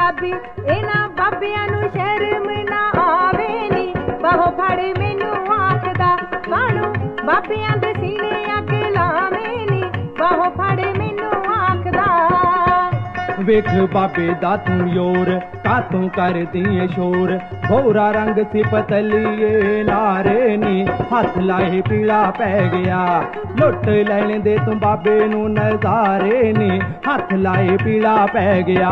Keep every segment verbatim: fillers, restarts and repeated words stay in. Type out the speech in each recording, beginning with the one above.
गुलाबी इन्हां बाबियां नूं शर्म ना आवे नी बाहों फड़ मैनू आखदा कानू बाबियां दे सीने अग लावे नी बाहों फड़ मैनू आखदा वेख बाबे दा तू योर कातों कर दिए शोर भोरा रंग सी पतलीए नारे नी हथ लाए पीला पै गया लुट लैण दे तू बाबे नू नजारे नी हथ लाए पीला पै गया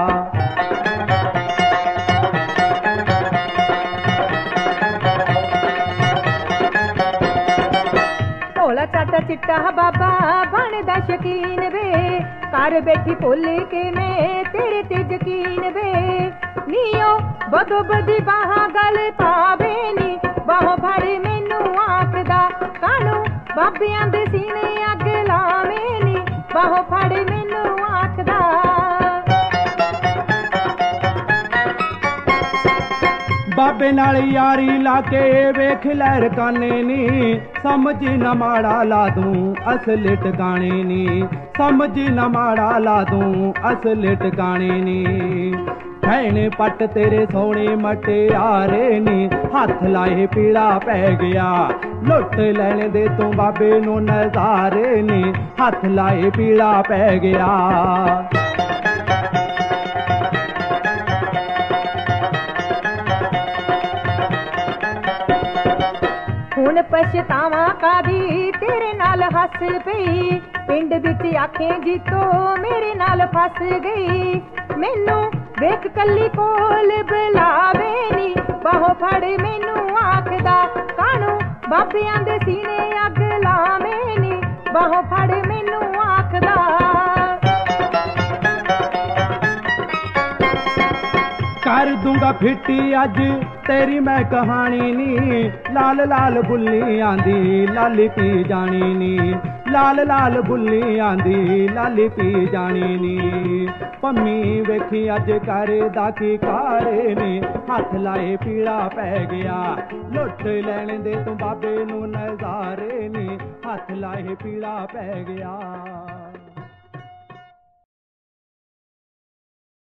भोला चाटा चिट्टा बाबा बनदा शकीन वे घर बैठी भुल के मैं तेरे ते यकीन वे नीओ बदो बदी बाहां गल पावे नी बाहों फड़ मैनू आखदा कानू बाबियां दे सीने अग लावे नी बाहों फड़ मैनू आखदा बाबे नाल यारी लाके वेख लहर काने नी समझ न माड़ा ला दूं असल टकाने नी समझ न माड़ा ला दूं असल टकाने नी भैन पट तेरे सोने मटियारे नी हथ लाए पीड़ा पै गया लुट लैण दे तू बाबे नू नजारे नी हथ लाए पीड़ा पै गया हुण पछतावा कादी तेरे नाल हस पई पिंड विच आखे जीतो मेरे नाल फस गई मैनू वेख कल्ली कोल बुलावे नी बाहों फड़ मैनू आखदा कानू बाबियां दे सीने अग लावे नी बाहों फड़ मैनू आखदा कर दूंगा फिटी अज तेरी मैं कहानी नी लाल लाल बुल्ली आंदी लाली पी जानी नी लाल लाल बुल्ली आंदी लाली पी जानी नी पम्मी वेखी अज करे दा की कारे नी हथ लाए पीड़ा पै गया लुट लैण दे तू बाबे नू नजारे नी हथ लाए पीड़ा पै गया।